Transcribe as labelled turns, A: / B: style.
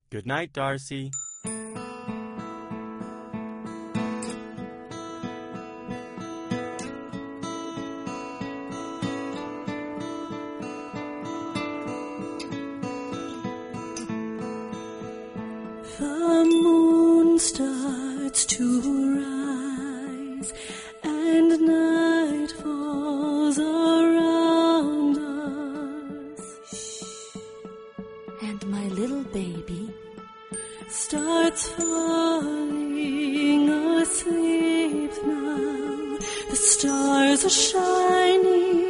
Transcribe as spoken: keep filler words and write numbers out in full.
A: Good night, Darcy.
B: The moon starts to rise, and night falls around us.
C: And my little baby
B: starts falling asleep now. The stars are shining